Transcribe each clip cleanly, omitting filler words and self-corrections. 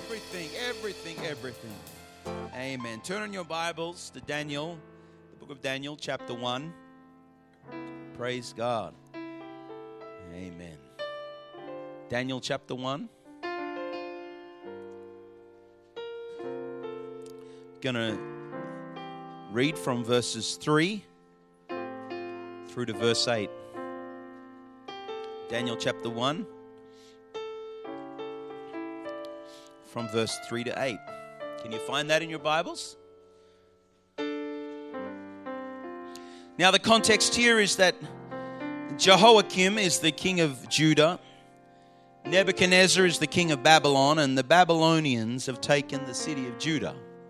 Everything. Amen. Turn on your Bibles to Daniel, the book of Daniel, chapter 1. Praise God. Amen. Daniel chapter 1. Gonna read from verses 3 through to verse 8. Daniel chapter 1. From verse 3 to 8. Can you find that in your Bibles? Now the context here is that Jehoiakim is the king of Judah. Nebuchadnezzar is the king of Babylon, and the Babylonians have taken the city of Judah.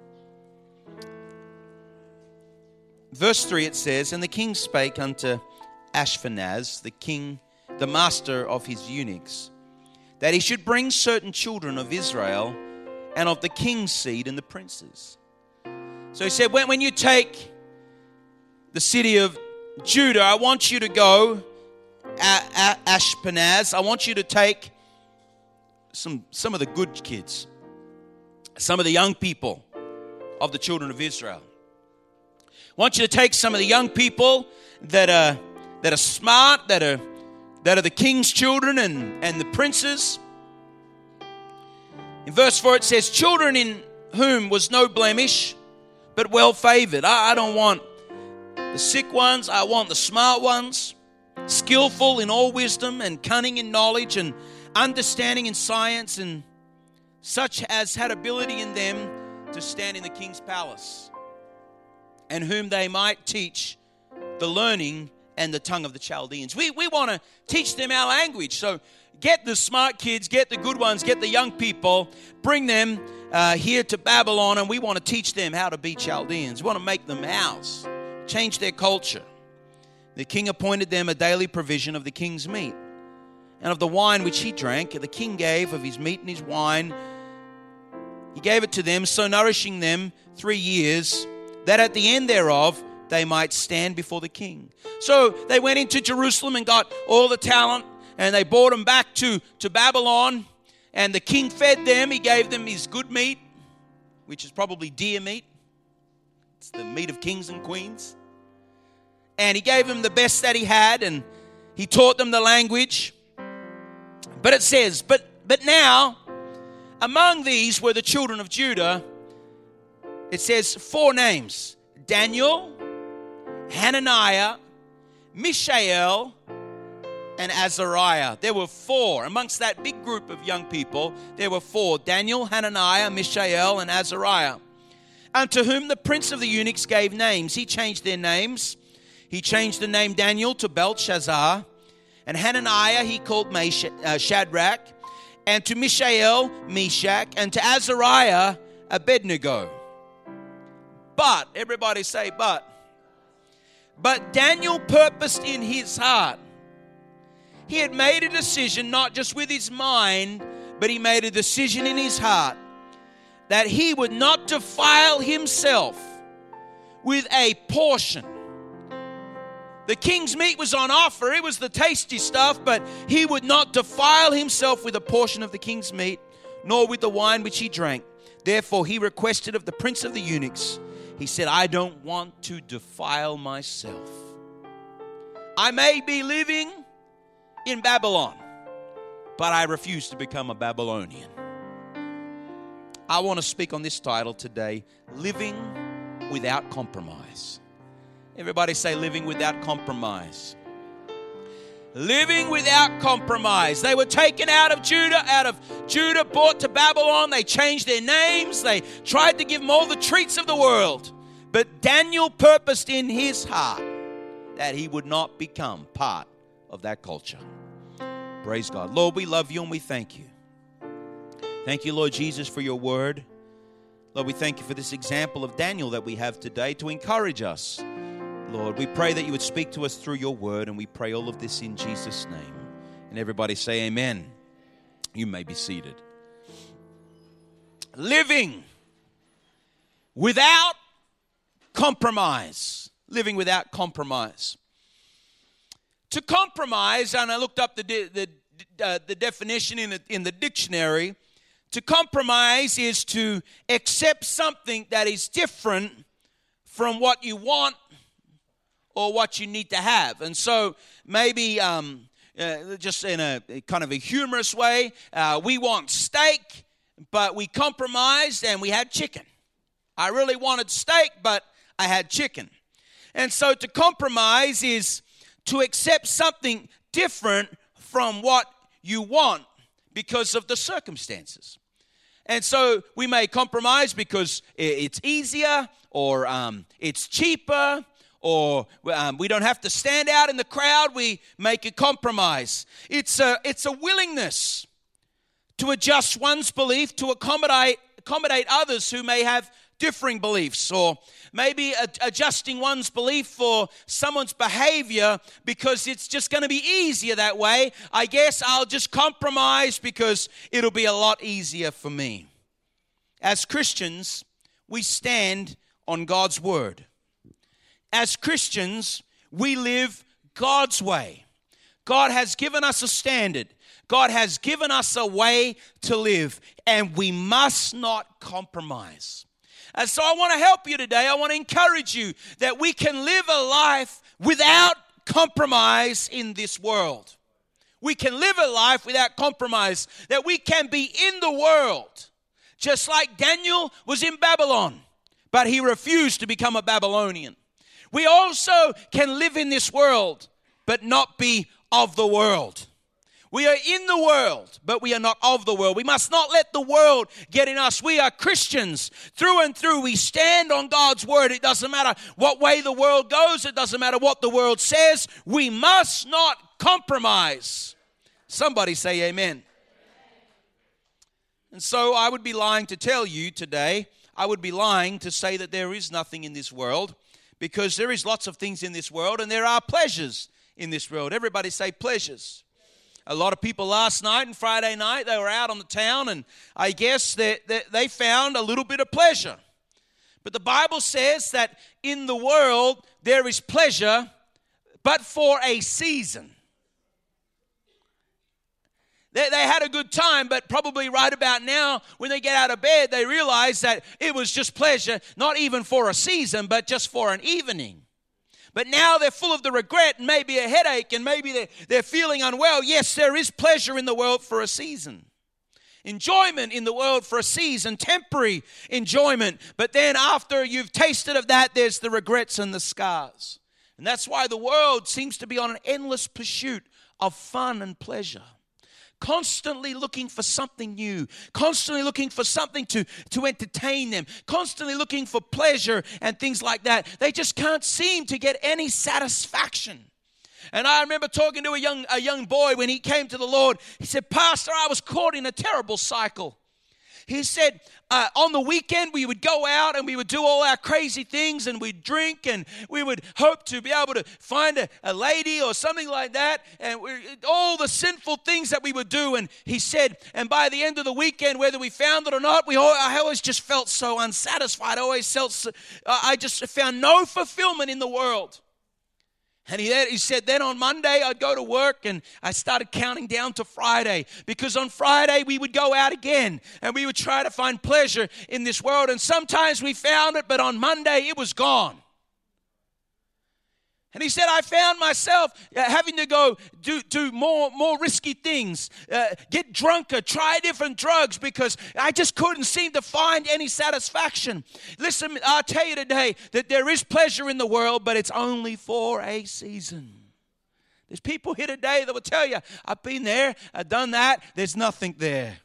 Verse 3 it says, "And the king spake unto Ashpenaz, the king, the master of his eunuchs, that he should bring certain children of Israel and of the king's seed and the princes." So he said, when you take the city of Judah, I want you to go, Ashpenaz, I want you to take some of the good kids, some of the young people of the children of Israel. I want you to take some of the young people that are smart, that are the king's children and the princes. In verse 4 it says, "Children in whom was no blemish, but well favored." I don't want the sick ones, I want the smart ones, skillful in all wisdom and cunning in knowledge and understanding in science, and such as had ability in them to stand in the king's palace, and whom they might teach the learning and the tongue of the Chaldeans. We want to teach them our language. So get the smart kids, get the good ones, get the young people, bring them here to Babylon, and we want to teach them how to be Chaldeans. We want to make them ours, change their culture. The king appointed them a daily provision of the king's meat and of the wine which he drank. The king gave of his meat and his wine. He gave it to them, so nourishing them 3 years, that at the end thereof they might stand before the king. So they went into Jerusalem and got all the talent, and they brought them back to Babylon, and the king fed them. He gave them his good meat, which is probably deer meat. It's the meat of kings and queens. And he gave them the best that he had, and he taught them the language. But it says, but now, among these were the children of Judah. It says 4 names: Daniel, Hananiah, Mishael, and Azariah. There were 4. Amongst that big group of young people, there were 4. Daniel, Hananiah, Mishael, and Azariah. Unto whom the prince of the eunuchs gave names. He changed their names. He changed the name Daniel to Belshazzar. And Hananiah he called Shadrach. And to Mishael, Meshach. And to Azariah, Abednego. But, everybody say but. But Daniel purposed in his heart. He had made a decision, not just with his mind, but he made a decision in his heart that he would not defile himself with a portion. The king's meat was on offer. It was the tasty stuff, but he would not defile himself with a portion of the king's meat, nor with the wine which he drank. Therefore he requested of the prince of the eunuchs. He said, I don't want to defile myself. I may be living in Babylon, but I refuse to become a Babylonian. I want to speak on this title today, Living Without Compromise. Everybody say living without compromise. Living without compromise. They were taken out of Judah, brought to Babylon. They changed their names. They tried to give them all the treats of the world. But Daniel purposed in his heart that he would not become part of that culture. Praise God. Lord, we love you and we thank you. Thank you, Lord Jesus, for your word. Lord, we thank you for this example of Daniel that we have today to encourage us. Lord, we pray that you would speak to us through your word, and we pray all of this in Jesus' name. And everybody say amen. You may be seated. Living without compromise. Living without compromise. To compromise, and I looked up the definition in the dictionary. To compromise is to accept something that is different from what you want or what you need to have. And so maybe just in a kind of a humorous way, we want steak, but we compromised and we had chicken. I really wanted steak, but I had chicken. And so to compromise is to accept something different from what you want because of the circumstances. And so we may compromise because it's easier, or it's cheaper, or we don't have to stand out in the crowd. We make a compromise. It's a willingness to adjust one's belief to accommodate others who may have differing beliefs, or maybe adjusting one's belief for someone's behavior because it's just going to be easier that way. I guess I'll just compromise because it'll be a lot easier for me. As Christians, we stand on God's word. As Christians, we live God's way. God has given us a standard. God has given us a way to live, and we must not compromise. And so I want to help you today. I want to encourage you that we can live a life without compromise in this world. We can live a life without compromise, that we can be in the world, just like Daniel was in Babylon, but he refused to become a Babylonian. We also can live in this world, but not be of the world. We are in the world, but we are not of the world. We must not let the world get in us. We are Christians through and through. We stand on God's word. It doesn't matter what way the world goes. It doesn't matter what the world says. We must not compromise. Somebody say amen. And so I would be lying to tell you today, I would be lying to say that there is nothing in this world, because there is lots of things in this world, and there are pleasures in this world. Everybody say pleasures. A lot of people last night and Friday night, they were out on the town, and I guess they found a little bit of pleasure. But the Bible says that in the world there is pleasure, but for a season. They had a good time, but probably right about now, when they get out of bed, they realize that it was just pleasure, not even for a season, but just for an evening. But now they're full of the regret and maybe a headache, and maybe they're feeling unwell. Yes, there is pleasure in the world for a season. Enjoyment in the world for a season, temporary enjoyment. But then after you've tasted of that, there's the regrets and the scars. And that's why the world seems to be on an endless pursuit of fun and pleasure. Constantly looking for something new, constantly looking for something to entertain them, constantly looking for pleasure and things like that. They just can't seem to get any satisfaction. And I remember talking to a young boy when he came to the Lord. He said, "Pastor, I was caught in a terrible cycle." He said, on the weekend, we would go out and we would do all our crazy things, and we'd drink, and we would hope to be able to find a lady or something like that, and all the sinful things that we would do. And he said, and by the end of the weekend, whether we found it or not, I always just felt so unsatisfied. I just found no fulfillment in the world. And he said, then on Monday I'd go to work, and I started counting down to Friday, because on Friday we would go out again and we would try to find pleasure in this world. And sometimes we found it, but on Monday it was gone. And he said, I found myself having to go do more risky things, get drunker, try different drugs, because I just couldn't seem to find any satisfaction. Listen, I'll tell you today that there is pleasure in the world, but it's only for a season. There's people here today that will tell you, I've been there, I've done that, there's nothing there.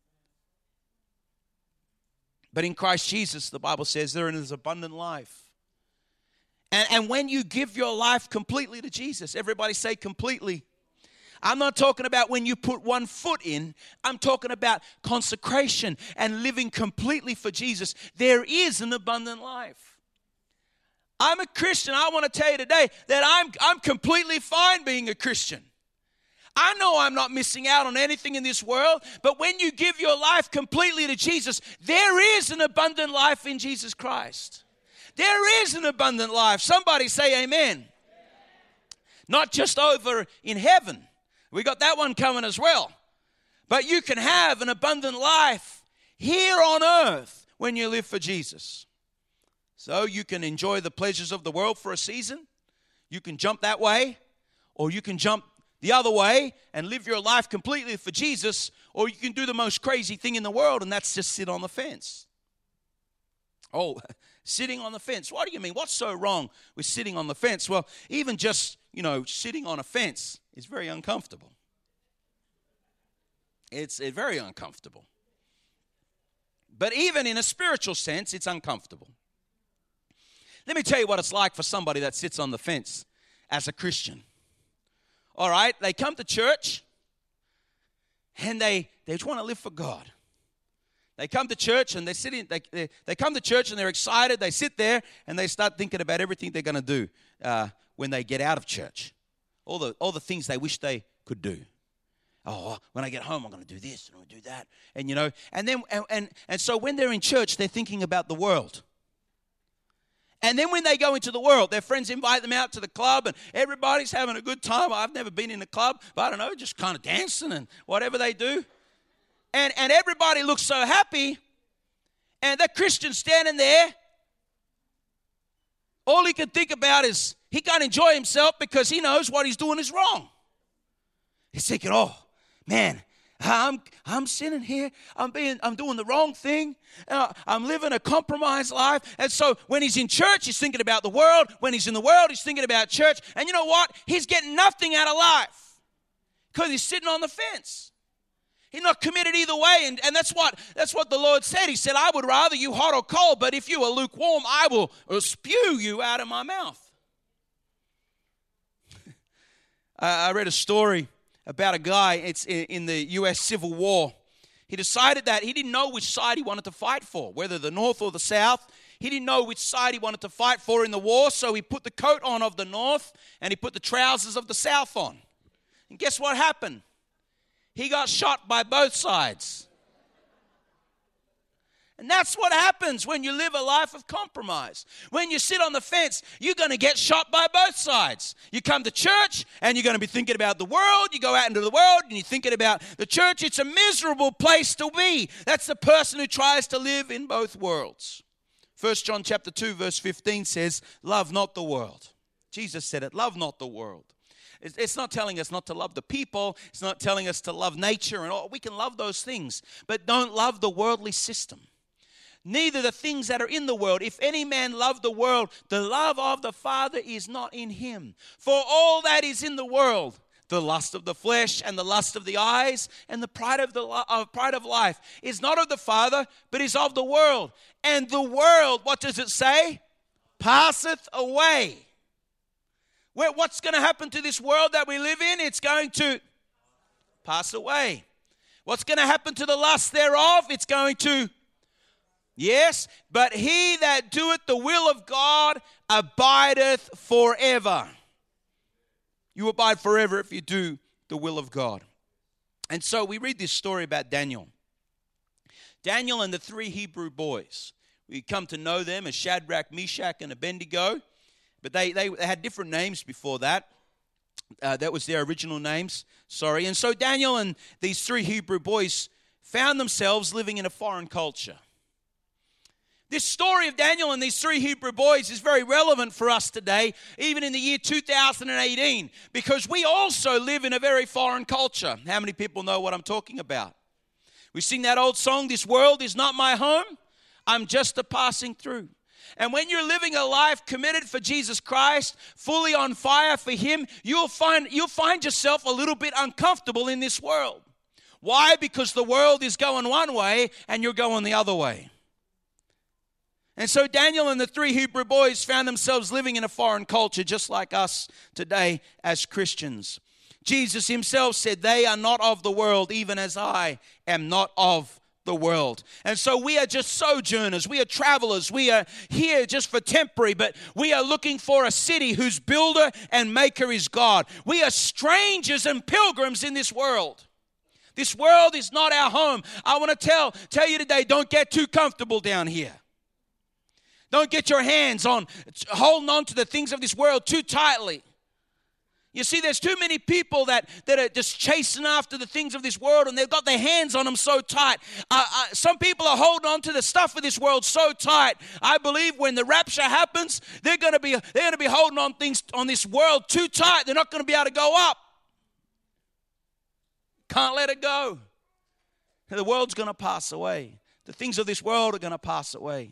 But in Christ Jesus, the Bible says, there is abundant life. And when you give your life completely to Jesus, everybody say completely. I'm not talking about when you put one foot in. I'm talking about consecration and living completely for Jesus. There is an abundant life. I'm a Christian. I want to tell you today that I'm completely fine being a Christian. I know I'm not missing out on anything in this world, but when you give your life completely to Jesus, there is an abundant life in Jesus Christ. There is an abundant life. Somebody say amen. Not just over in heaven. We got that one coming as well. But you can have an abundant life here on earth when you live for Jesus. So you can enjoy the pleasures of the world for a season. You can jump that way, or you can jump the other way and live your life completely for Jesus, or you can do the most crazy thing in the world, and that's just sit on the fence. Oh, sitting on the fence. What do you mean? What's so wrong with sitting on the fence? Well, even just, sitting on a fence is very uncomfortable. It's very uncomfortable. But even in a spiritual sense, it's uncomfortable. Let me tell you what it's like for somebody that sits on the fence as a Christian. All right, they come to church and they just want to live for God. They come to church and they come to church and they're excited. They sit there and they start thinking about everything they're going to do when they get out of church. All the things they wish they could do. Oh, when I get home, I'm going to do this and I'm going to do that. And so when they're in church, they're thinking about the world. And then when they go into the world, their friends invite them out to the club and everybody's having a good time. I've never been in a club, but I don't know, just kind of dancing and whatever they do. And everybody looks so happy. And that Christian standing there, all he can think about is he can't enjoy himself because he knows what he's doing is wrong. He's thinking, oh, man, I'm sitting here. I'm doing the wrong thing. I'm living a compromised life. And so when he's in church, he's thinking about the world. When he's in the world, he's thinking about church. And you know what? He's getting nothing out of life because he's sitting on the fence. He's not committed either way. And that's what the Lord said. He said, I would rather you hot or cold, but if you are lukewarm, I will spew you out of my mouth. I read a story about a guy. It's in the U.S. Civil War. He decided that he didn't know which side he wanted to fight for, whether the North or the South. He didn't know which side he wanted to fight for in the war, so he put the coat on of the North and he put the trousers of the South on. And guess what happened? He got shot by both sides. And that's what happens when you live a life of compromise. When you sit on the fence, you're going to get shot by both sides. You come to church and you're going to be thinking about the world. You go out into the world and you're thinking about the church. It's a miserable place to be. That's the person who tries to live in both worlds. 1 John chapter 2 verse 15 says, love not the world. Jesus said it, love not the world. It's not telling us not to love the people. It's not telling us to love nature and all. We can love those things, but don't love the worldly system. Neither the things that are in the world. If any man love the world, the love of the Father is not in him. For all that is in the world, the lust of the flesh and the lust of the eyes and the pride of life is not of the Father, but is of the world. And the world, what does it say? Passeth away. What's going to happen to this world that we live in? It's going to pass away. What's going to happen to the lust thereof? It's going to yes, but he that doeth the will of God abideth forever. You abide forever if you do the will of God. And so we read this story about Daniel. Daniel and the three Hebrew boys. We come to know them as Shadrach, Meshach, and Abednego. But they had different names before that. That was their original names. Sorry. And so Daniel and these three Hebrew boys found themselves living in a foreign culture. This story of Daniel and these three Hebrew boys is very relevant for us today, even in the year 2018, because we also live in a very foreign culture. How many people know what I'm talking about? We sing that old song, "This world is not my home, I'm just a passing through." And when you're living a life committed for Jesus Christ, fully on fire for Him, you'll find yourself a little bit uncomfortable in this world. Why? Because the world is going one way and you're going the other way. And so Daniel and the three Hebrew boys found themselves living in a foreign culture just like us today as Christians. Jesus Himself said, "They are not of the world, even as I am not of the world." And so we are just sojourners. We are travelers. We are here just for temporary, but we are looking for a city whose builder and maker is God. We are strangers and pilgrims in this world. This world is not our home. I want to tell you today, don't get too comfortable down here. Don't get your hands on holding on to the things of this world too tightly. You see, there's too many people that are just chasing after the things of this world, and they've got their hands on them so tight. Some people are holding on to the stuff of this world so tight. I believe when the rapture happens, they're going to be holding on things on this world too tight. They're not going to be able to go up. Can't let it go. The world's going to pass away. The things of this world are going to pass away.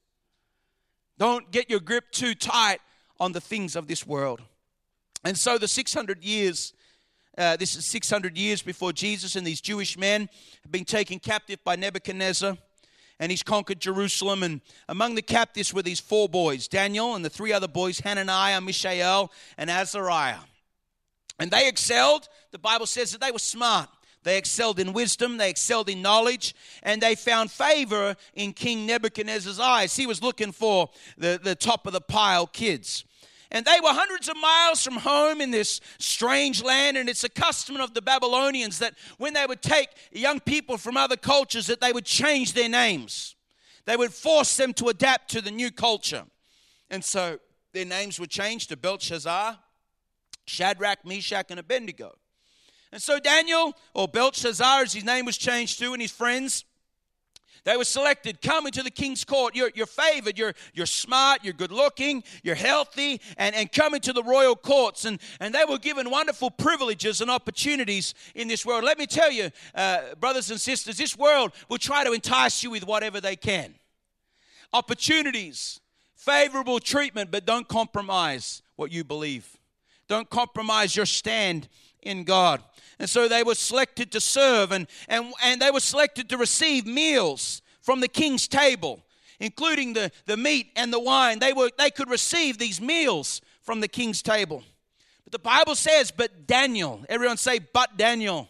Don't get your grip too tight on the things of this world. And so the 600 years, this is 600 years before Jesus, and these Jewish men have been taken captive by Nebuchadnezzar, and he's conquered Jerusalem. And among the captives were these 4 boys, Daniel and the 3 other boys, Hananiah, Mishael, and Azariah. And they excelled. The Bible says that they were smart. They excelled in wisdom, they excelled in knowledge, and they found favor in King Nebuchadnezzar's eyes. He was looking for the top of the pile kids. And they were hundreds of miles from home in this strange land, and it's a custom of the Babylonians that when they would take young people from other cultures, that they would change their names. They would force them to adapt to the new culture. And so their names were changed to Belshazzar, Shadrach, Meshach, and Abednego. And so Daniel, or Belshazzar as his name was changed to, and his friends, they were selected. Come into the king's court. You're favored. You're smart. You're good looking. You're healthy. And come into the royal courts. And they were given wonderful privileges and opportunities in this world. Let me tell you, brothers and sisters, this world will try to entice you with whatever they can. Opportunities, favorable treatment, but don't compromise what you believe. Don't compromise your stand in God. And so they were selected to serve, and they were selected to receive meals from the king's table, including the meat and the wine. They could receive these meals from the king's table. But the Bible says, but Daniel, everyone say, but Daniel.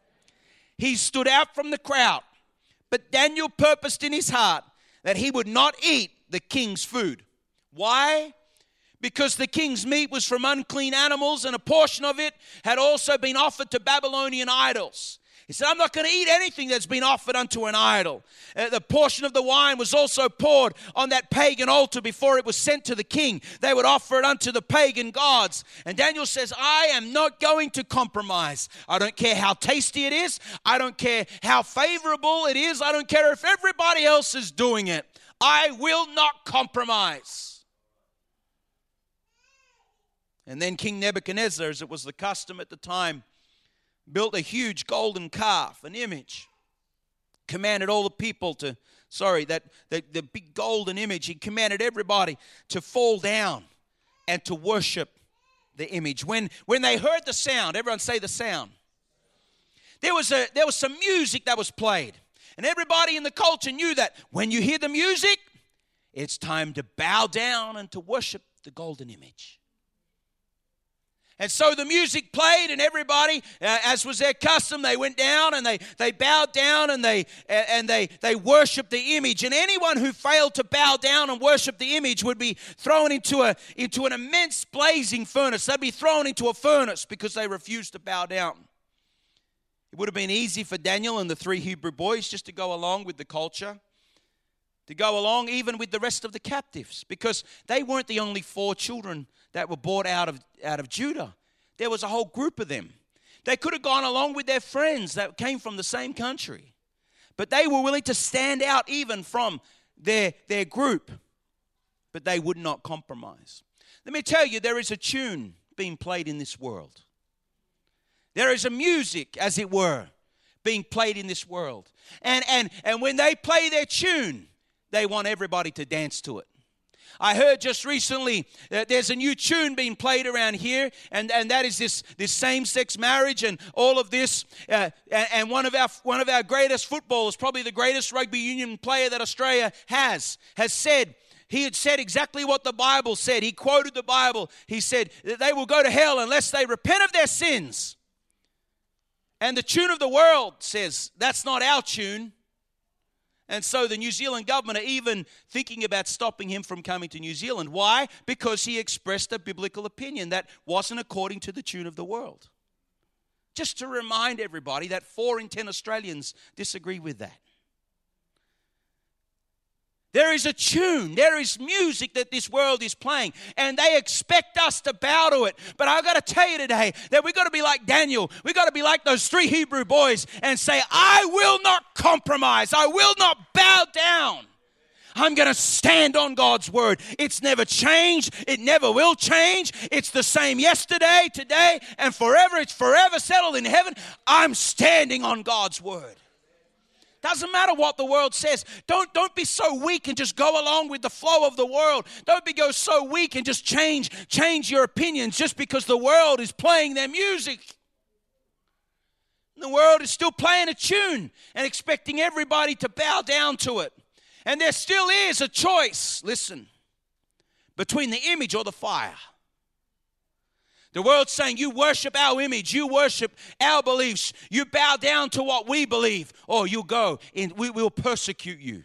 He stood out from the crowd, but Daniel purposed in his heart that he would not eat the king's food. Why? Because the king's meat was from unclean animals, and a portion of it had also been offered to Babylonian idols. He said, I'm not going to eat anything that's been offered unto an idol. The portion of the wine was also poured on that pagan altar before it was sent to the king. They would offer it unto the pagan gods. And Daniel says, I am not going to compromise. I don't care how tasty it is. I don't care how favorable it is. I don't care if everybody else is doing it. I will not compromise. And then King Nebuchadnezzar, as it was the custom at the time, built a huge golden calf, an image. Commanded all the people the big golden image. He commanded everybody to fall down and to worship the image. When they heard the sound, everyone say the sound. There was some music that was played. And everybody in the culture knew that when you hear the music, it's time to bow down and to worship the golden image. And so the music played, and everybody, as was their custom, they went down and they bowed down and they worshipped the image. And anyone who failed to bow down and worship the image would be thrown into an immense blazing furnace. They'd be thrown into a furnace because they refused to bow down. It would have been easy for Daniel and the 3 Hebrew boys just to go along with the culture, to go along even with the rest of the captives, because they weren't the only 4 children that were brought out of Judah. There was a whole group of them. They could have gone along with their friends that came from the same country, but they were willing to stand out even from their group, but they would not compromise. Let me tell you, there is a tune being played in this world. There is a music, as it were, being played in this world. And when they play their tune, they want everybody to dance to it. I heard just recently that there's a new tune being played around here, and that is this same-sex marriage and all of this. And one of our greatest footballers, probably the greatest rugby union player that Australia has said, he had said exactly what the Bible said. He quoted the Bible. He said that they will go to hell unless they repent of their sins. And the tune of the world says, that's not our tune. And so the New Zealand government are even thinking about stopping him from coming to New Zealand. Why? Because he expressed a biblical opinion that wasn't according to the tune of the world. Just to remind everybody that 4 in 10 Australians disagree with that. There is a tune. There is music that this world is playing, and they expect us to bow to it. But I've got to tell you today that we've got to be like Daniel. We've got to be like those 3 Hebrew boys and say, I will not compromise. I will not bow down. I'm going to stand on God's word. It's never changed. It never will change. It's the same yesterday, today, and forever. It's forever settled in heaven. I'm standing on God's word. Doesn't matter what the world says. Don't be so weak and just go along with the flow of the world. Don't go so weak and just change your opinions just because the world is playing their music. The world is still playing a tune and expecting everybody to bow down to it. And there still is a choice, listen, between the image or the fire. The world's saying, you worship our image, you worship our beliefs, you bow down to what we believe, or you'll go and we will persecute you.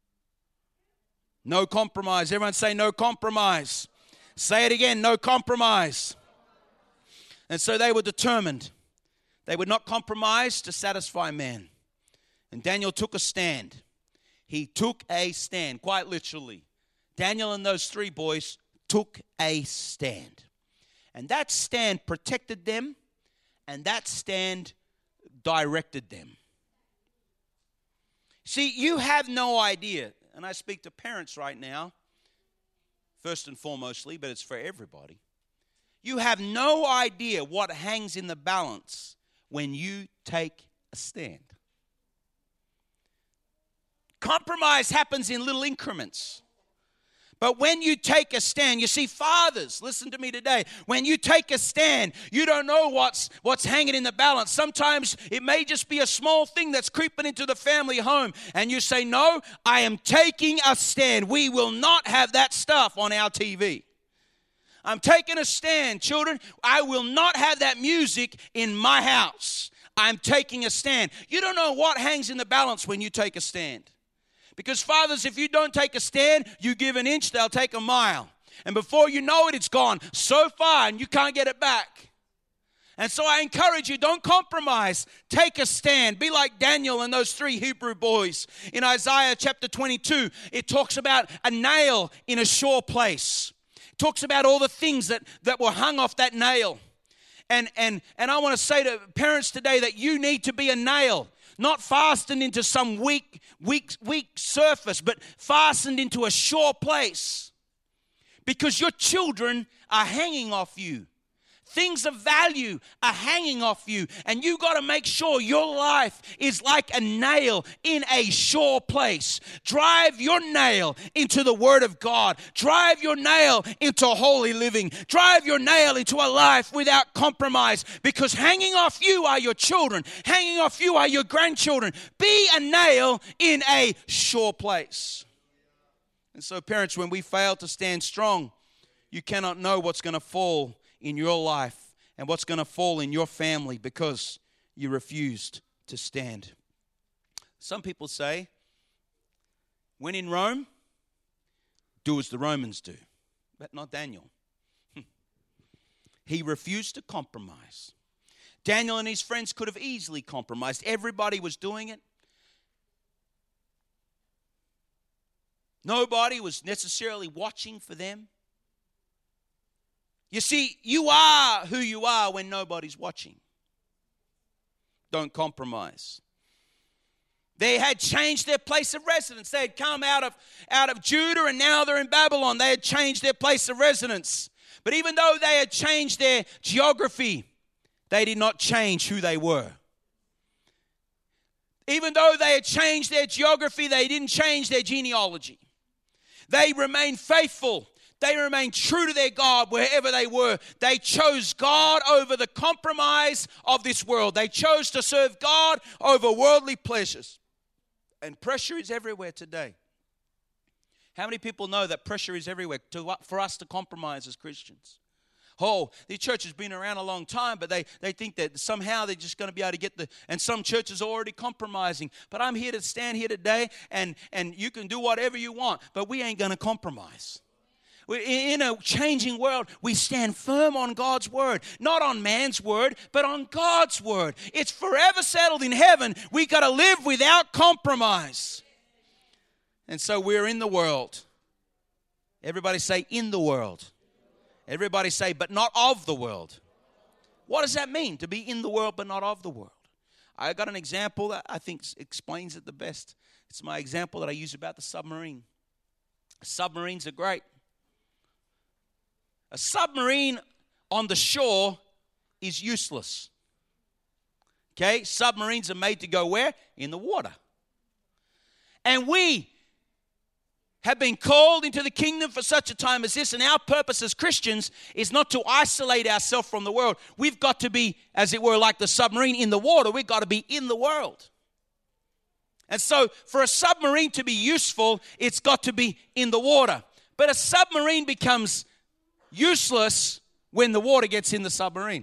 No compromise. Everyone say no compromise. Say it again, no compromise. And so they were determined. They would not compromise to satisfy man. And Daniel took a stand. He took a stand, quite literally. Daniel and those 3 boys took a stand. And that stand protected them, and that stand directed them. See, you have no idea, and I speak to parents right now, first and foremostly, but it's for everybody. You have no idea what hangs in the balance when you take a stand. Compromise happens in little increments. But when you take a stand, you see, fathers, listen to me today. When you take a stand, you don't know what's hanging in the balance. Sometimes it may just be a small thing that's creeping into the family home. And you say, no, I am taking a stand. We will not have that stuff on our TV. I'm taking a stand, children. I will not have that music in my house. I'm taking a stand. You don't know what hangs in the balance when you take a stand. Because fathers, if you don't take a stand, you give an inch, they'll take a mile. And before you know it, it's gone so far and you can't get it back. And so I encourage you, don't compromise. Take a stand. Be like Daniel and those 3 Hebrew boys. In Isaiah chapter 22, it talks about a nail in a sure place. It talks about all the things that were hung off that nail. And I want to say to parents today that you need to be a nail. Not fastened into some weak surface, but fastened into a sure place. Because your children are hanging off you. Things of value are hanging off you. And you got to make sure your life is like a nail in a sure place. Drive your nail into the Word of God. Drive your nail into holy living. Drive your nail into a life without compromise. Because hanging off you are your children. Hanging off you are your grandchildren. Be a nail in a sure place. And so parents, when we fail to stand strong, you cannot know what's going to fall in your life and what's going to fall in your family because you refused to stand. Some people say, when in Rome, do as the Romans do. But not Daniel. He refused to compromise. Daniel and his friends could have easily compromised. Everybody was doing it. Nobody was necessarily watching for them. You see, you are who you are when nobody's watching. Don't compromise. They had changed their place of residence. They had come out of Judah and now they're in Babylon. They had changed their place of residence. But even though they had changed their geography, they did not change who they were. Even though they had changed their geography, they didn't change their genealogy. They remained faithful. They remained true to their God wherever they were. They chose God over the compromise of this world. They chose to serve God over worldly pleasures. And pressure is everywhere today. How many people know that pressure is everywhere for us to compromise as Christians? Oh, the church has been around a long time, but they think that somehow they're just going to be able to get and some churches are already compromising. But I'm here to stand here today, and you can do whatever you want, but we ain't going to compromise. In a changing world, we stand firm on God's word. Not on man's word, but on God's word. It's forever settled in heaven. We got to live without compromise. And so we're in the world. Everybody say, in the world. Everybody say, but not of the world. What does that mean, to be in the world but not of the world? I got an example that I think explains it the best. It's my example that I use about the submarine. Submarines are great. A submarine on the shore is useless. Okay? Submarines are made to go where? In the water. And we have been called into the kingdom for such a time as this, and our purpose as Christians is not to isolate ourselves from the world. We've got to be, as it were, like the submarine in the water. We've got to be in the world. And so for a submarine to be useful, it's got to be in the water. But a submarine becomes useless when the water gets in the submarine.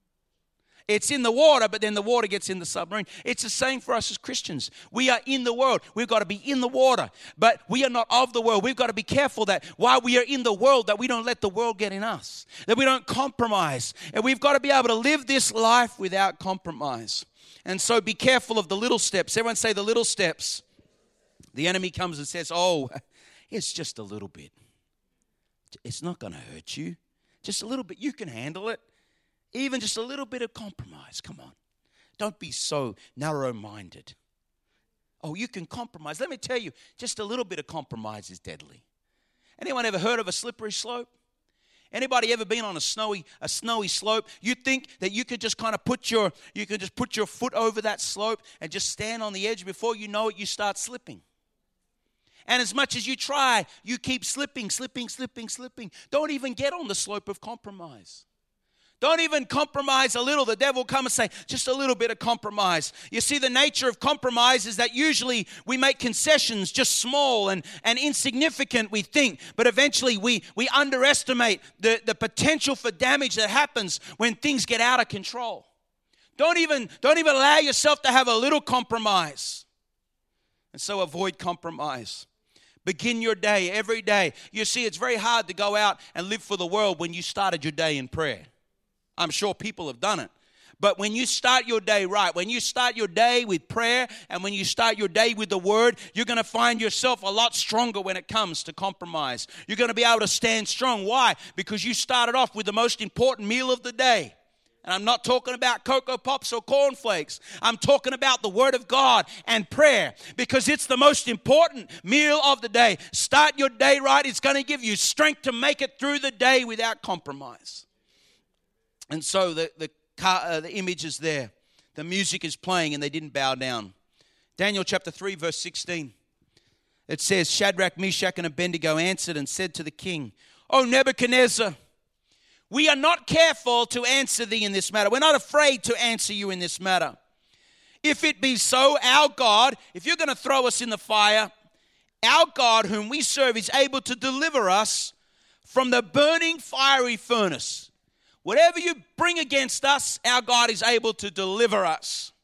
It's in the water, but then the water gets in the submarine. It's the same for us as Christians. We are in the world. We've got to be in the water, but we are not of the world. We've got to be careful that while we are in the world, that we don't let the world get in us, that we don't compromise. And we've got to be able to live this life without compromise. And so be careful of the little steps. Everyone say the little steps. The enemy comes and says, oh, it's just a little bit. It's not going to hurt you. Just a little bit. You can handle it. Even just a little bit of compromise. Come on. Don't be so narrow-minded. Oh, you can compromise. Let me tell you, just a little bit of compromise is deadly. Anyone ever heard of a slippery slope? Anybody ever been on a snowy slope? You think that you could just kind of put your foot over that slope and just stand on the edge. Before you know it, you start slipping. And as much as you try, you keep slipping. Don't even get on the slope of compromise. Don't even compromise a little. The devil will come and say, just a little bit of compromise. You see, the nature of compromise is that usually we make concessions just small and insignificant, we think. But eventually we underestimate the potential for damage that happens when things get out of control. Don't even allow yourself to have a little compromise. And so avoid compromise. Begin your day every day. You see, it's very hard to go out and live for the world when you started your day in prayer. I'm sure people have done it. But when you start your day right, when you start your day with prayer and when you start your day with the Word, you're going to find yourself a lot stronger when it comes to compromise. You're going to be able to stand strong. Why? Because you started off with the most important meal of the day. And I'm not talking about Cocoa Pops or cornflakes. I'm talking about the Word of God and prayer, because it's the most important meal of the day. Start your day right. It's going to give you strength to make it through the day without compromise. And so the image is there. The music is playing and they didn't bow down. Daniel chapter 3 verse 16. It says, Shadrach, Meshach, and Abednego answered and said to the king, O Nebuchadnezzar, we are not careful to answer thee in this matter. We're not afraid to answer you in this matter. If it be so, our God, if you're going to throw us in the fire, our God whom we serve is able to deliver us from the burning fiery furnace. Whatever you bring against us, our God is able to deliver us.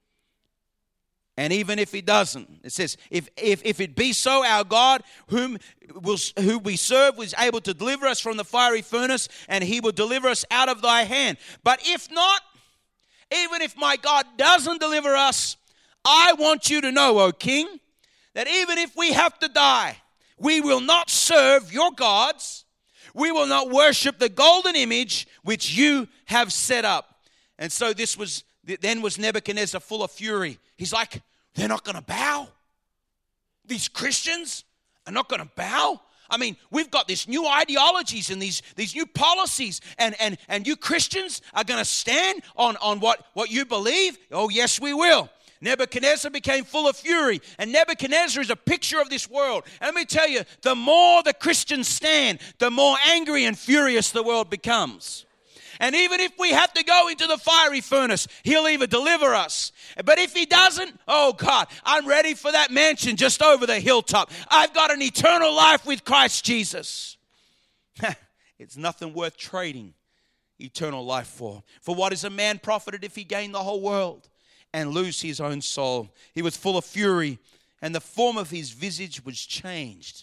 And even if he doesn't, it says, if it be so, our God who we serve was able to deliver us from the fiery furnace, and he will deliver us out of thy hand. But if not, even if my God doesn't deliver us, I want you to know, O king, that even if we have to die, we will not serve your gods. We will not worship the golden image which you have set up. And so then was Nebuchadnezzar full of fury. He's like, they're not going to bow? These Christians are not going to bow? I mean, we've got these new ideologies and these new policies, and you Christians are going to stand on what you believe? Oh, yes, we will. Nebuchadnezzar became full of fury, and Nebuchadnezzar is a picture of this world. And let me tell you, the more the Christians stand, the more angry and furious the world becomes. And even if we have to go into the fiery furnace, he'll either deliver us. But if he doesn't, oh God, I'm ready for that mansion just over the hilltop. I've got an eternal life with Christ Jesus. It's nothing worth trading eternal life for. For what is a man profited if he gain the whole world and lose his own soul? He was full of fury, and the form of his visage was changed.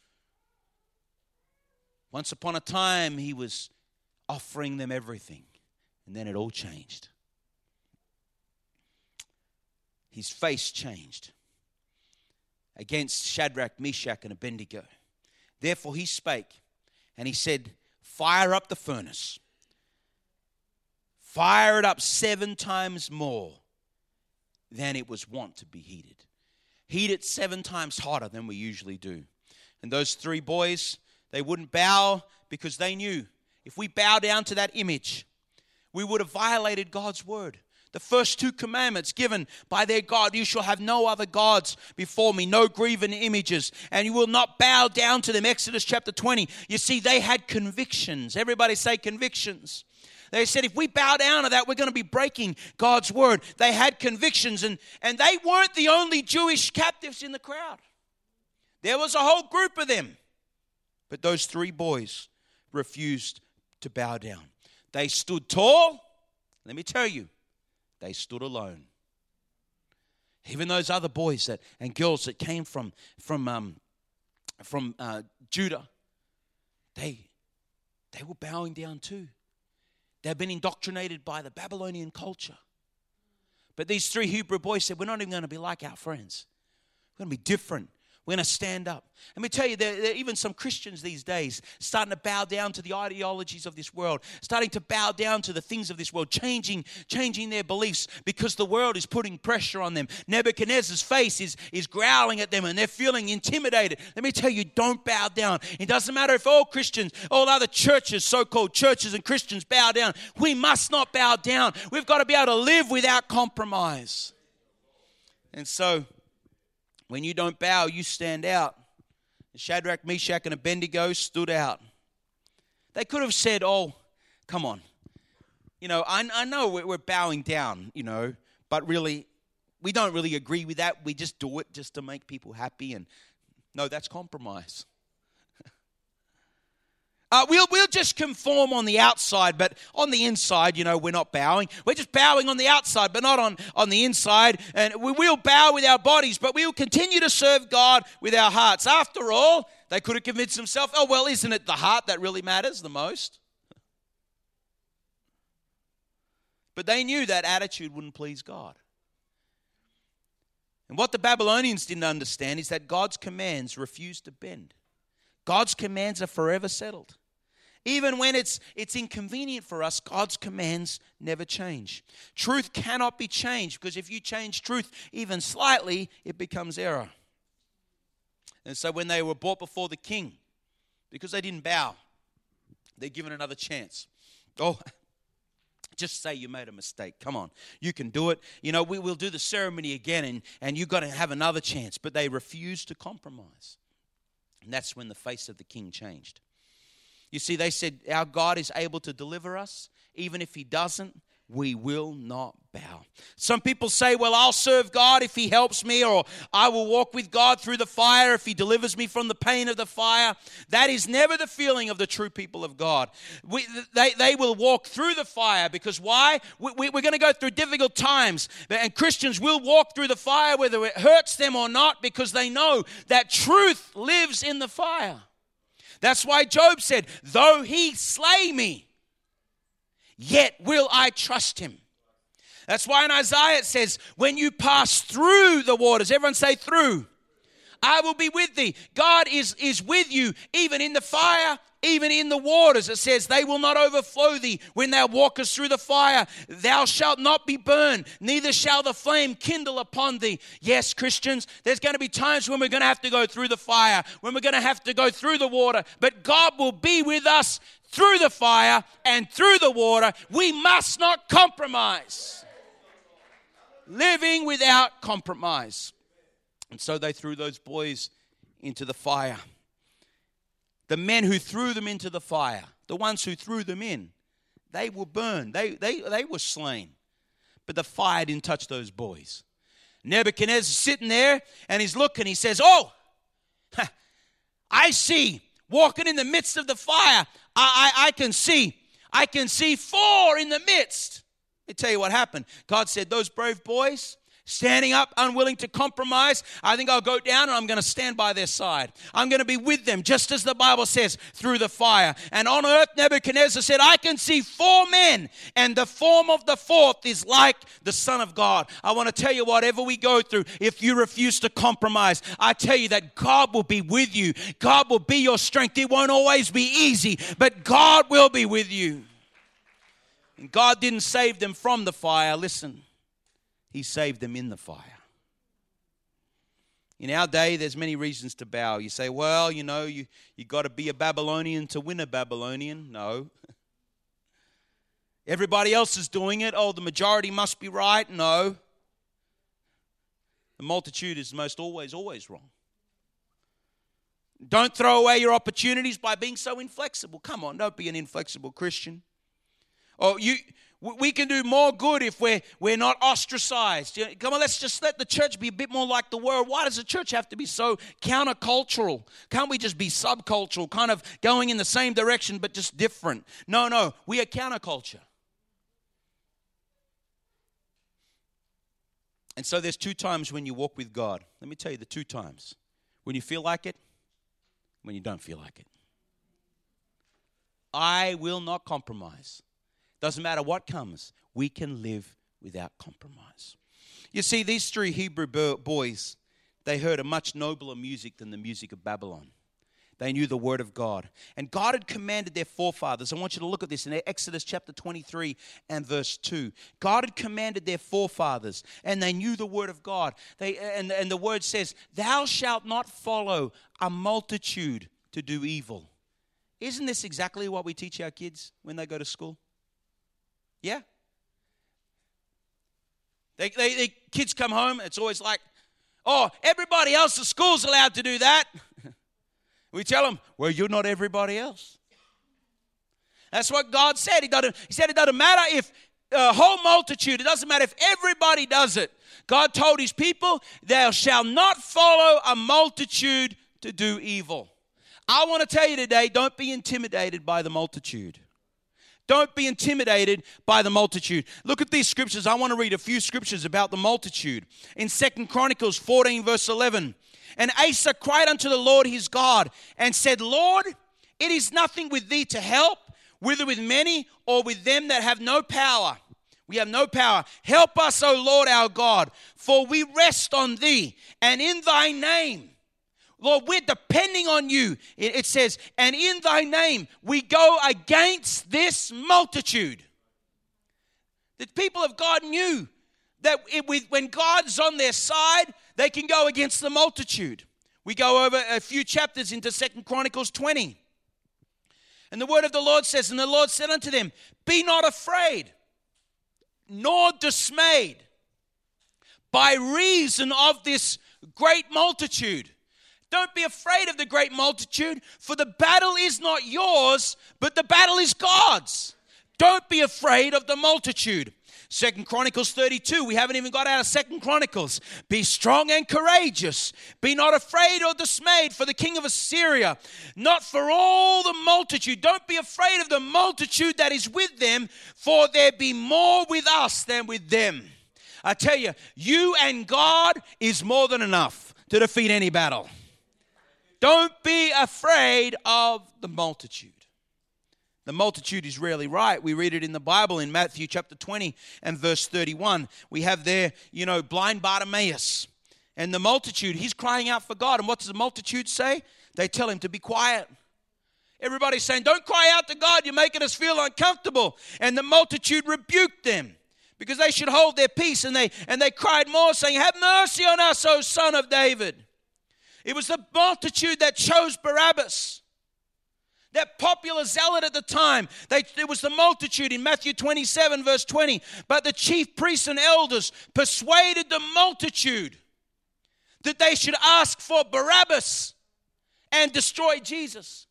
Once upon a time, he was offering them everything, and then it all changed. His face changed. against Shadrach, Meshach, and Abednego. Therefore he spake, and he said, fire up the furnace. Fire it up 7 times more than it was wont to be heated. Heat it 7 times hotter than we usually do. And those 3 boys, they wouldn't bow because they knew if we bow down to that image, we would have violated God's word. The first 2 commandments given by their God, you shall have no other gods before me, no graven images, and you will not bow down to them. Exodus chapter 20. You see, they had convictions. Everybody say convictions. They said, if we bow down to that, we're going to be breaking God's word. They had convictions, and they weren't the only Jewish captives in the crowd. There was a whole group of them. But those 3 boys refused to bow down. They stood tall. Let me tell you, they stood alone. Even those other boys and girls that came from Judah, they were bowing down too. They've been indoctrinated by the Babylonian culture. But these 3 Hebrew boys said, we're not even going to be like our friends. We're going to be different. We're going to stand up. Let me tell you, there are even some Christians these days starting to bow down to the ideologies of this world, starting to bow down to the things of this world, changing their beliefs because the world is putting pressure on them. Nebuchadnezzar's face is growling at them and they're feeling intimidated. Let me tell you, don't bow down. It doesn't matter if all Christians, all other churches, so-called churches and Christians bow down. We must not bow down. We've got to be able to live without compromise. And so, when you don't bow, you stand out. Shadrach, Meshach, and Abednego stood out. They could have said, oh, come on. You know, I know we're bowing down, you know, but really, we don't really agree with that. We just do it just to make people happy. And no, that's compromise. We'll just conform on the outside, but on the inside, you know, we're not bowing. We're just bowing on the outside, but not on the inside. And we will bow with our bodies, but we will continue to serve God with our hearts. After all, they could have convinced themselves, oh, well, isn't it the heart that really matters the most? But they knew that attitude wouldn't please God. And what the Babylonians didn't understand is that God's commands refuse to bend. God's commands are forever settled. Even when it's inconvenient for us, God's commands never change. Truth cannot be changed because if you change truth even slightly, it becomes error. And so when they were brought before the king, because they didn't bow, they're given another chance. Oh, just say you made a mistake. Come on, you can do it. You know, we will do the ceremony again and you've got to have another chance. But they refused to compromise. And that's when the face of the king changed. You see, they said, our God is able to deliver us. Even if he doesn't, we will not bow. Some people say, well, I'll serve God if he helps me, or I will walk with God through the fire if he delivers me from the pain of the fire. That is never the feeling of the true people of God. They will walk through the fire because why? We're going to go through difficult times, and Christians will walk through the fire whether it hurts them or not because they know that truth lives in the fire. That's why Job said, though he slay me, yet will I trust him. That's why in Isaiah it says, when you pass through the waters, everyone say through, I will be with thee. God is with you even in the fire, even in the waters. It says, they will not overflow thee when thou walkest through the fire. Thou shalt not be burned, neither shall the flame kindle upon thee. Yes, Christians, there's going to be times when we're going to have to go through the fire, when we're going to have to go through the water, but God will be with us through the fire and through the water. We must not compromise. Living without compromise. And so they threw those boys into the fire. The men who threw them into the fire, the ones who threw them in, they were burned. They were slain. But the fire didn't touch those boys. Nebuchadnezzar's sitting there and he's looking. He says, oh, I see, walking in the midst of the fire, I can see 4 in the midst. Let me tell you what happened. God said, those brave boys, standing up, unwilling to compromise, I think I'll go down and I'm going to stand by their side. I'm going to be with them, just as the Bible says, through the fire. And on earth, Nebuchadnezzar said, I can see 4 men, and the form of the fourth is like the Son of God. I want to tell you, whatever we go through, if you refuse to compromise, I tell you that God will be with you. God will be your strength. It won't always be easy, but God will be with you. And God didn't save them from the fire. Listen. He saved them in the fire. In our day, there's many reasons to bow. You say, well, you got to be a Babylonian to win a Babylonian. No. Everybody else is doing it. Oh, the majority must be right. No. The multitude is most always wrong. Don't throw away your opportunities by being so inflexible. Come on, don't be an inflexible Christian. We can do more good if we're not ostracized. Come on, let's just let the church be a bit more like the world. Why does the church have to be so countercultural? Can't we just be subcultural, kind of going in the same direction but just different? No, we are counterculture. And so there's 2 times when you walk with God. Let me tell you the 2 times. When you feel like it, when you don't feel like it. I will not compromise. Doesn't matter what comes, we can live without compromise. You see, these 3 Hebrew boys, they heard a much nobler music than the music of Babylon. They knew the word of God. And God had commanded their forefathers. I want you to look at this in Exodus chapter 23 and verse 2. God had commanded their forefathers, and they knew the word of God. And the word says, thou shalt not follow a multitude to do evil. Isn't this exactly what we teach our kids when they go to school? Yeah. They kids come home, it's always like, oh, everybody else at school's allowed to do that. We tell them, well, you're not everybody else. That's what God said. He said it doesn't matter if a whole multitude, it doesn't matter if everybody does it. God told his people, thou shalt not follow a multitude to do evil. I want to tell you today, don't be intimidated by the multitude. Don't be intimidated by the multitude. Look at these scriptures. I want to read a few scriptures about the multitude. In 2 Chronicles 14 verse 11. And Asa cried unto the Lord his God and said, Lord, it is nothing with thee to help, whether with many or with them that have no power. We have no power. Help us, O Lord our God, for we rest on thee and in thy name. Lord, we're depending on you. It says, and in thy name we go against this multitude. The people of God knew that when God's on their side, they can go against the multitude. We go over a few chapters into 2 Chronicles 20. And the word of the Lord says, and the Lord said unto them, be not afraid, nor dismayed, by reason of this great multitude. Don't be afraid of the great multitude, for the battle is not yours, but the battle is God's. Don't be afraid of the multitude. 2 Chronicles 32, we haven't even got out of 2 Chronicles. Be strong and courageous. Be not afraid or dismayed for the king of Assyria, not for all the multitude. Don't be afraid of the multitude that is with them, for there be more with us than with them. I tell you, you and God is more than enough to defeat any battle. Don't be afraid of the multitude. The multitude is rarely right. We read it in the Bible in Matthew chapter 20 and verse 31. We have there, blind Bartimaeus. And the multitude, he's crying out for God. And what does the multitude say? They tell him to be quiet. Everybody's saying, don't cry out to God. You're making us feel uncomfortable. And the multitude rebuked them because they should hold their peace. And they cried more, saying, have mercy on us, O Son of David. It was the multitude that chose Barabbas. That popular zealot at the time. It was the multitude in Matthew 27 verse 20. But the chief priests and elders persuaded the multitude that they should ask for Barabbas and destroy Jesus.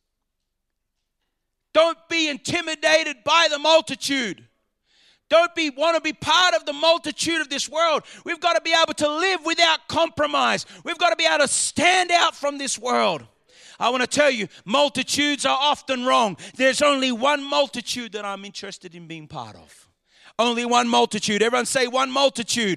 Don't be intimidated by the multitude. Don't want to be part of the multitude of this world. We've got to be able to live without compromise. We've got to be able to stand out from this world. I want to tell you, multitudes are often wrong. There's only one multitude that I'm interested in being part of. Only one multitude. Everyone say one multitude.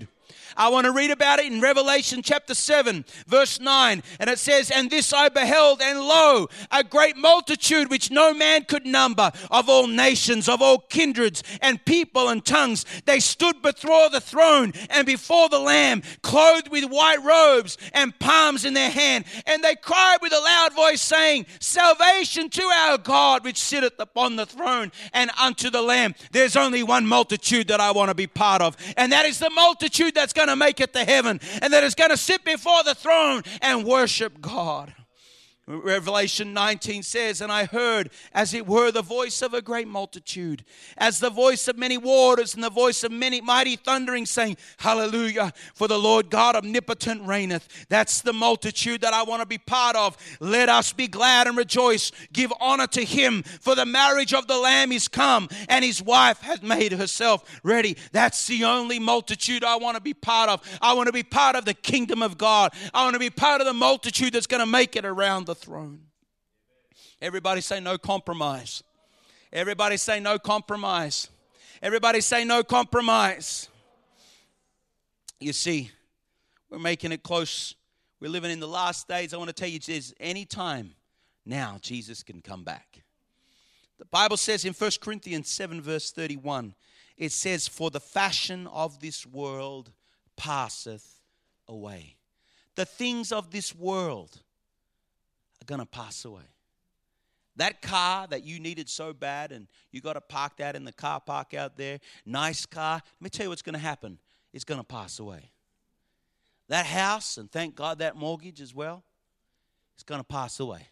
I want to read about it in Revelation chapter 7, verse 9. And it says, "And this I beheld, and lo, a great multitude which no man could number, of all nations, of all kindreds, and people and tongues. They stood before the throne and before the Lamb, clothed with white robes and palms in their hand. And they cried with a loud voice, saying, Salvation to our God, which sitteth upon the throne, and unto the Lamb." There's only one multitude that I want to be part of, and that is the multitude that's going to make it to heaven, and that is going to sit before the throne and worship God. Revelation 19 says, "And I heard as it were the voice of a great multitude, as the voice of many waters, and the voice of many mighty thundering, saying, Hallelujah, for the Lord God omnipotent reigneth." That's the multitude that I want to be part of. Let us be glad and rejoice. Give honor to him, for the marriage of the Lamb is come, and his wife hath made herself ready. That's the only multitude I want to be part of. I want to be part of the kingdom of God. I want to be part of the multitude that's going to make it around the throne. Everybody say no compromise. Everybody say no compromise. Everybody say no compromise. You see, we're making it close. We're living in the last days. I want to tell you, there's any time now Jesus can come back. The Bible says in 1 Corinthians 7 verse 31, it says, "For the fashion of this world passeth away." The things of this world are going to pass away. That car that you needed so bad and you got to park that in the car park out there, nice car, let me tell you what's going to happen. It's going to pass away. That house, and thank God that mortgage as well, it's going to pass away.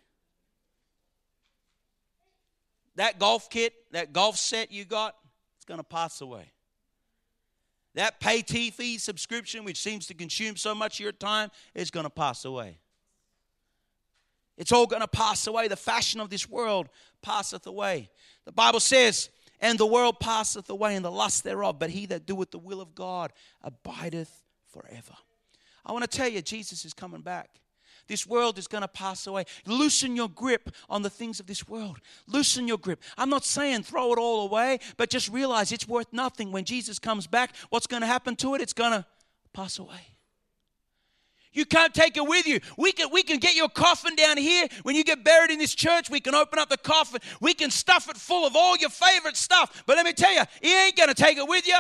That golf kit, that golf set you got, it's going to pass away. That pay TV subscription, which seems to consume so much of your time, is going to pass away. It's all going to pass away. The fashion of this world passeth away. The Bible says, "And the world passeth away, and the lust thereof, but he that doeth the will of God abideth forever." I want to tell you, Jesus is coming back. This world is going to pass away. Loosen your grip on the things of this world. Loosen your grip. I'm not saying throw it all away, but just realize it's worth nothing. When Jesus comes back, what's going to happen to it? It's going to pass away. You can't take it with you. We can get your coffin down here. When you get buried in this church, we can open up the coffin. We can stuff it full of all your favorite stuff. But let me tell you, you ain't going to take it with you.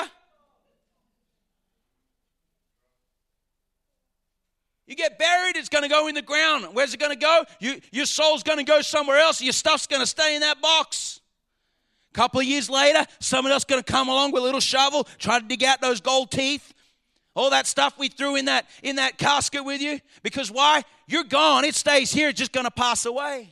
You get buried, it's going to go in the ground. Where's it going to go? Your soul's going to go somewhere else. Your stuff's going to stay in that box. A couple of years later, someone else going to come along with a little shovel, try to dig out those gold teeth. All that stuff we threw in that casket with you. Because why? You're gone. It stays here. It's just going to pass away.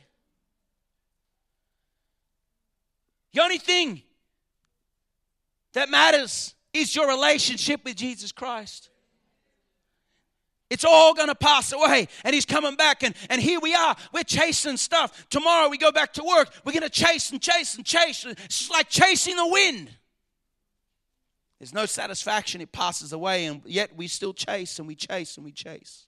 The only thing that matters is your relationship with Jesus Christ. It's all going to pass away. And he's coming back. And here we are. We're chasing stuff. Tomorrow we go back to work. We're going to chase and chase and chase. It's just like chasing the wind. There's no satisfaction. It passes away, and yet we still chase and we chase and we chase.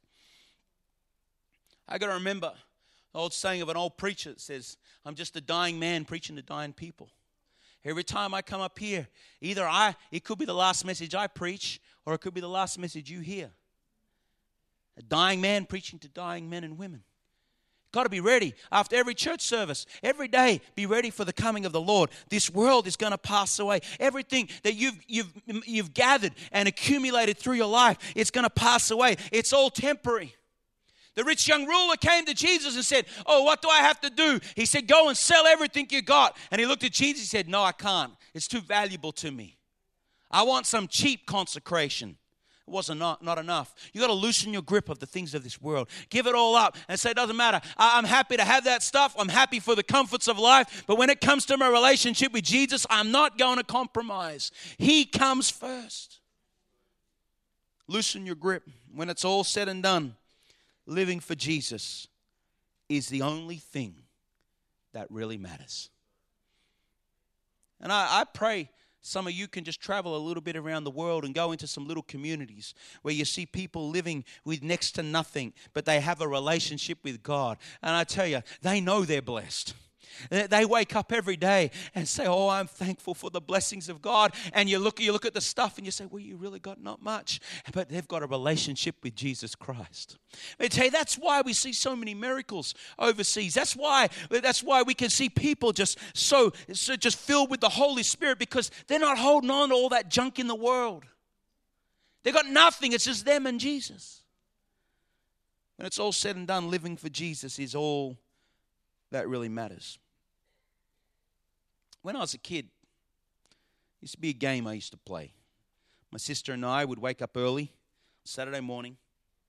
I got to remember the old saying of an old preacher that says, "I'm just a dying man preaching to dying people." Every time I come up here, it could be the last message I preach, or it could be the last message you hear. A dying man preaching to dying men and women. Got to be ready after every church service. Every day, be ready for the coming of the Lord. This world is going to pass away. Everything that you've gathered and accumulated through your life, it's going to pass away. It's all temporary. The rich young ruler came to Jesus and said, "Oh, what do I have to do?" He said, "Go and sell everything you got." And he looked at Jesus and said, "No, I can't. It's too valuable to me. I want some cheap consecration." It wasn't not enough. You got to loosen your grip of the things of this world. Give it all up and say, it doesn't matter. I'm happy to have that stuff. I'm happy for the comforts of life. But when it comes to my relationship with Jesus, I'm not going to compromise. He comes first. Loosen your grip. When it's all said and done, living for Jesus is the only thing that really matters. And I pray some of you can just travel a little bit around the world and go into some little communities where you see people living with next to nothing, but they have a relationship with God. And I tell you, they know they're blessed. They wake up every day and say, oh, I'm thankful for the blessings of God. And you look at the stuff and you say, well, you really got not much. But they've got a relationship with Jesus Christ. I tell you, that's why we see so many miracles overseas. That's why we can see people just just filled with the Holy Spirit, because they're not holding on to all that junk in the world. They got nothing. It's just them and Jesus. When it's all said and done, living for Jesus is all that really matters. When I was a kid, it used to be a game I used to play. My sister and I would wake up early, Saturday morning.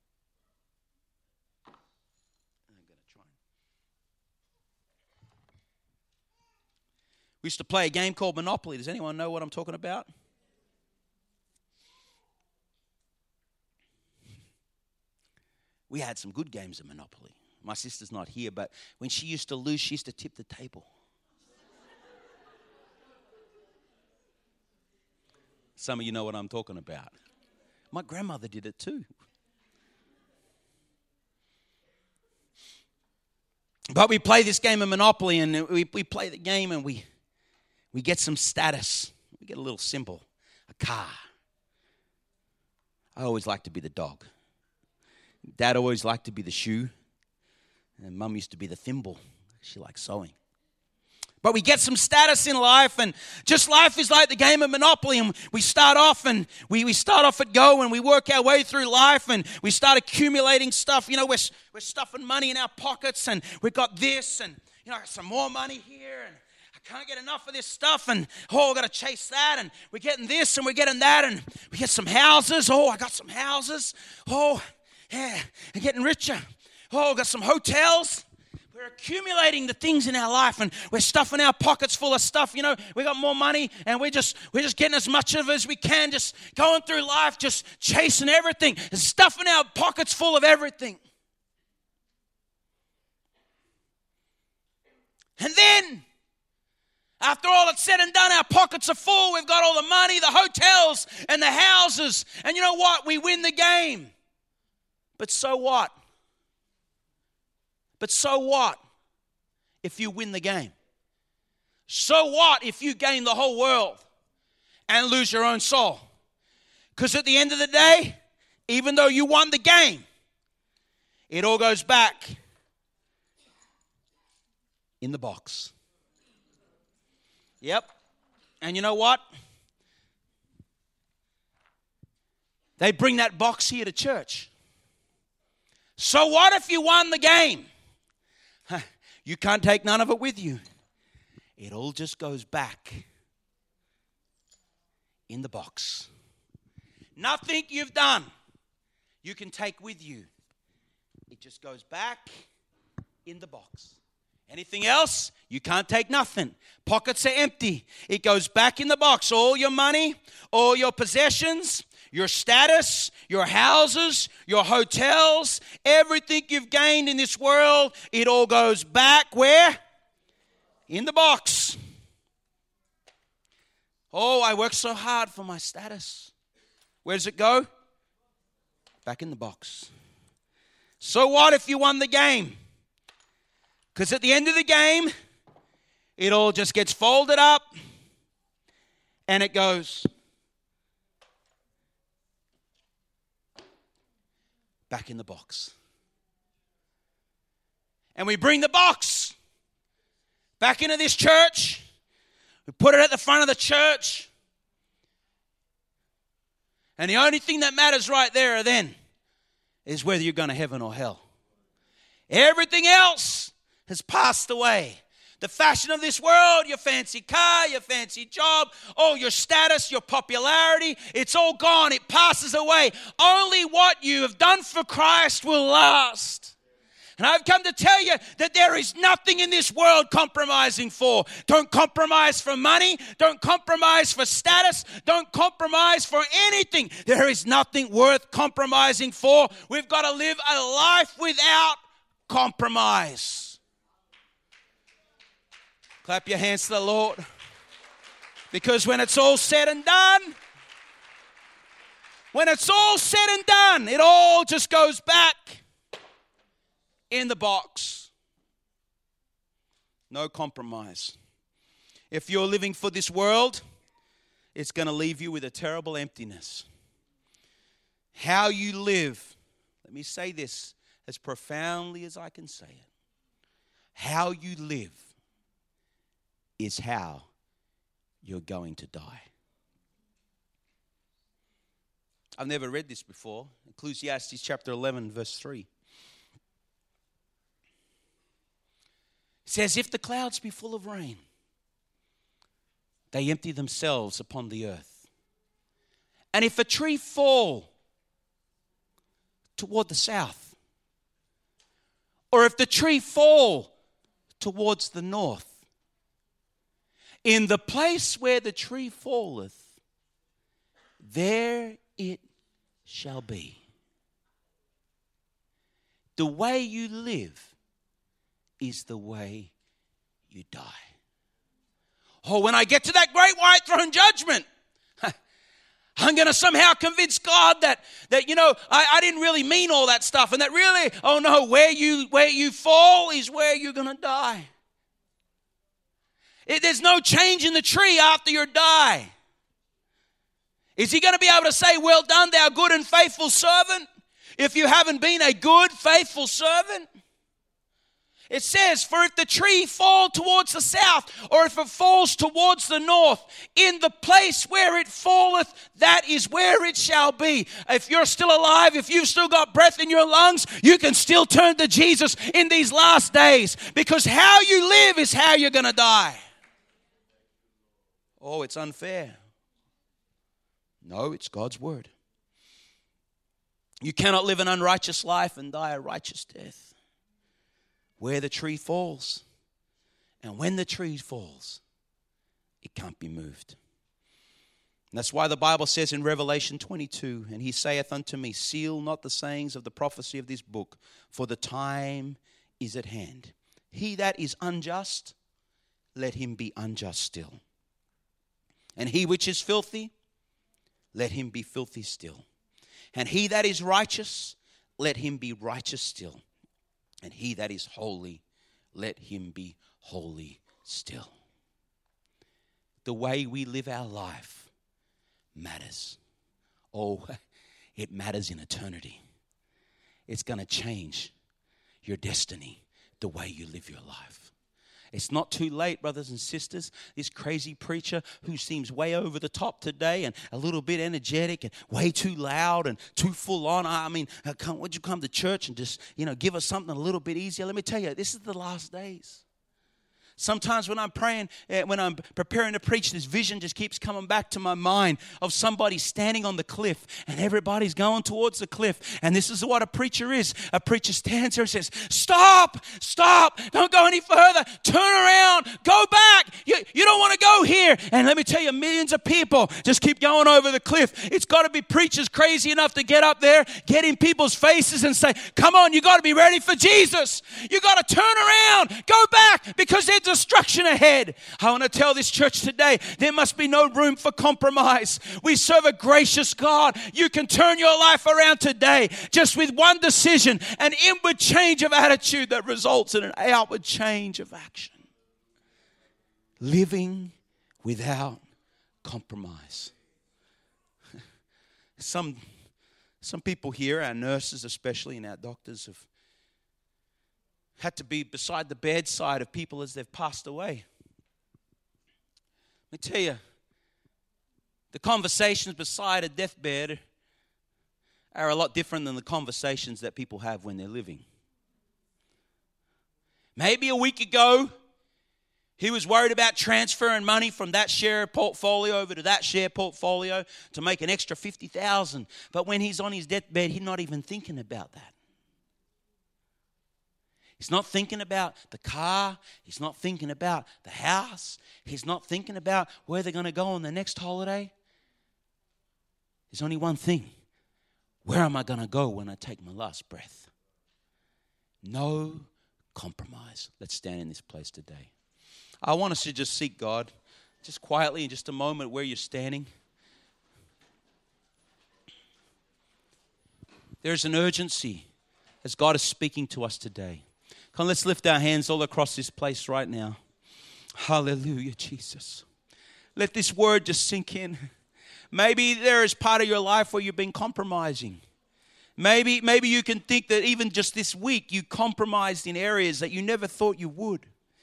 We used to play a game called Monopoly. Does anyone know what I'm talking about? We had some good games of Monopoly. My sister's not here, but when she used to lose, she used to tip the table. Some of you know what I'm talking about. My grandmother did it too. But we play this game of Monopoly, and we play the game, and we get some status. We get a little symbol, a car. I always like to be the dog. Dad always liked to be the shoe, and Mum used to be the thimble. She liked sewing. But we get some status in life, and just life is like the game of Monopoly, and we start off at go, and we work our way through life, and we start accumulating stuff. You know, we're stuffing money in our pockets, and we've got this, and you know, some more money here, and I can't get enough of this stuff, and I've got to chase that, and we're getting this, and we're getting that, and we get some houses. Oh, I got some houses. Oh, yeah, I'm getting richer. Oh, got some hotels. We're accumulating the things in our life, and we're stuffing our pockets full of stuff. You know, we got more money, and we're just getting as much of it as we can, just going through life, just chasing everything, and stuffing our pockets full of everything. And then, after all it's said and done, our pockets are full. We've got all the money, the hotels, and the houses. And you know what? We win the game. But so what? But so what if you win the game? So what if you gain the whole world and lose your own soul? Because at the end of the day, even though you won the game, it all goes back in the box. Yep. And you know what? They bring that box here to church. So what if you won the game? You can't take none of it with you. It all just goes back in the box. Nothing you've done you can take with you. It just goes back in the box. Anything else? You can't take nothing. Pockets are empty. It goes back in the box. All your money, all your possessions, your status, your houses, your hotels, everything you've gained in this world, it all goes back where? In the box. Oh, I worked so hard for my status. Where does it go? Back in the box. So what if you won the game? Because at the end of the game, it all just gets folded up and it goes back in the box. And we bring the box back into this church. We put it at the front of the church. And the only thing that matters right there then is whether you're going to heaven or hell. Everything else has passed away. The fashion of this world, your fancy car, your fancy job, oh, your status, your popularity, it's all gone. It passes away. Only what you have done for Christ will last. And I've come to tell you that there is nothing in this world compromising for. Don't compromise for money. Don't compromise for status. Don't compromise for anything. There is nothing worth compromising for. We've got to live a life without compromise. Clap your hands to the Lord. Because when it's all said and done, it all just goes back in the box. No compromise. If you're living for this world, it's going to leave you with a terrible emptiness. How you live, let me say this as profoundly as I can say it. How you live is how you're going to die. I've never read this before. Ecclesiastes chapter 11, verse 3. It says, if the clouds be full of rain, they empty themselves upon the earth. And if a tree fall toward the south, or if the tree fall towards the north, in the place where the tree falleth, there it shall be. The way you live is the way you die. Oh, when I get to that great white throne judgment, I'm going to somehow convince God that I didn't really mean all that stuff, and that really, oh no, where you fall is where you're going to die. There's no change in the tree after you die. Is he going to be able to say, well done, thou good and faithful servant, if you haven't been a good, faithful servant? It says, for if the tree fall towards the south, or if it falls towards the north, in the place where it falleth, that is where it shall be. If you're still alive, if you've still got breath in your lungs, you can still turn to Jesus in these last days, because how you live is how you're going to die. Oh, it's unfair. No, it's God's word. You cannot live an unrighteous life and die a righteous death. Where the tree falls, and when the tree falls, it can't be moved. And that's why the Bible says in Revelation 22, and he saith unto me, seal not the sayings of the prophecy of this book, for the time is at hand. He that is unjust, let him be unjust still. And he which is filthy, let him be filthy still. And he that is righteous, let him be righteous still. And he that is holy, let him be holy still. The way we live our life matters. Oh, it matters in eternity. It's going to change your destiny, the way you live your life. It's not too late, brothers and sisters. This crazy preacher who seems way over the top today and a little bit energetic and way too loud and too full on. I mean, would you come to church and just, give us something a little bit easier? Let me tell you, this is the last days. Sometimes when I'm praying, when I'm preparing to preach, this vision just keeps coming back to my mind of somebody standing on the cliff and everybody's going towards the cliff. And this is what a preacher is. A preacher stands there and says, stop, don't go any further, turn around, go back. You don't want to go here. And let me tell you, millions of people just keep going over the cliff. It's got to be preachers crazy enough to get up there, get in people's faces and say, come on, you got to be ready for Jesus. You got to turn around, go back, because there's destruction ahead. I want to tell this church today, there must be no room for compromise. We serve a gracious God. You can turn your life around today just with one decision, an inward change of attitude that results in an outward change of action. Living without compromise. Some people here, our nurses especially and our doctors, have had to be beside the bedside of people as they've passed away. Let me tell you, the conversations beside a deathbed are a lot different than the conversations that people have when they're living. Maybe a week ago, he was worried about transferring money from that share portfolio over to that share portfolio to make an extra $50,000. But when he's on his deathbed, he's not even thinking about that. He's not thinking about the car. He's not thinking about the house. He's not thinking about where they're going to go on the next holiday. There's only one thing. Where am I going to go when I take my last breath? No compromise. Let's stand in this place today. I want us to just seek God, just quietly in just a moment where you're standing. There's an urgency as God is speaking to us today. Come on, let's lift our hands all across this place right now. Hallelujah, Jesus. Let this word just sink in. Maybe there is part of your life where you've been compromising. Maybe you can think that even just this week you compromised in areas that you never thought you would.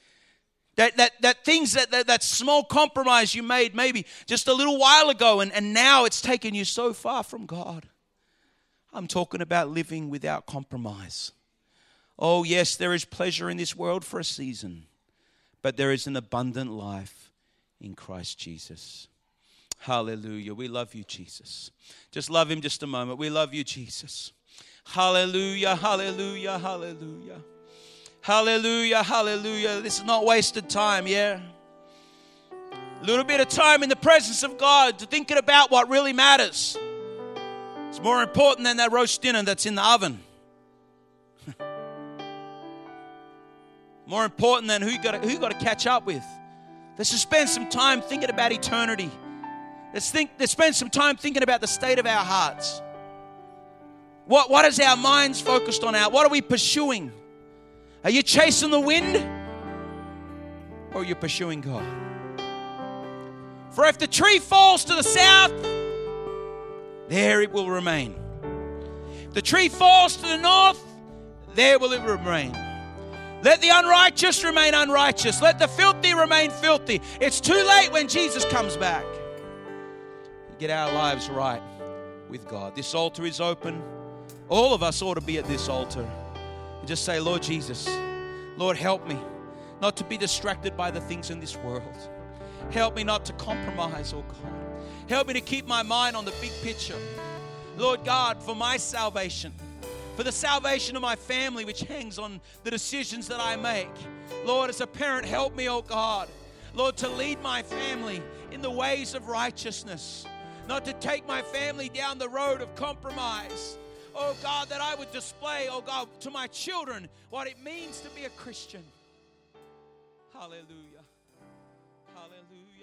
That small compromise you made maybe just a little while ago and now it's taken you so far from God. I'm talking about living without compromise. Oh yes, there is pleasure in this world for a season, but there is an abundant life in Christ Jesus. Hallelujah. We love you, Jesus. Just love him just a moment. We love you, Jesus. Hallelujah, hallelujah, hallelujah. Hallelujah, hallelujah. This is not wasted time, yeah? A little bit of time in the presence of God to thinking about what really matters. It's more important than that roast dinner that's in the oven. More important than who you got to catch up with. Let's just spend some time thinking about eternity. Let's spend some time thinking about the state of our hearts. What is our minds focused on? What are we pursuing? Are you chasing the wind? Or are you pursuing God? For if the tree falls to the south, there it will remain. If the tree falls to the north, there will it remain. Let the unrighteous remain unrighteous. Let the filthy remain filthy. It's too late when Jesus comes back. Get our lives right with God. This altar is open. All of us ought to be at this altar. And just say, Lord Jesus, Lord, help me not to be distracted by the things in this world. Help me not to compromise, oh God. Help me to keep my mind on the big picture. Lord God, for my salvation, for the salvation of my family, which hangs on the decisions that I make. Lord, as a parent, help me, oh God, Lord, to lead my family in the ways of righteousness. Not to take my family down the road of compromise. Oh God, that I would display, oh God, to my children what it means to be a Christian. Hallelujah. Hallelujah.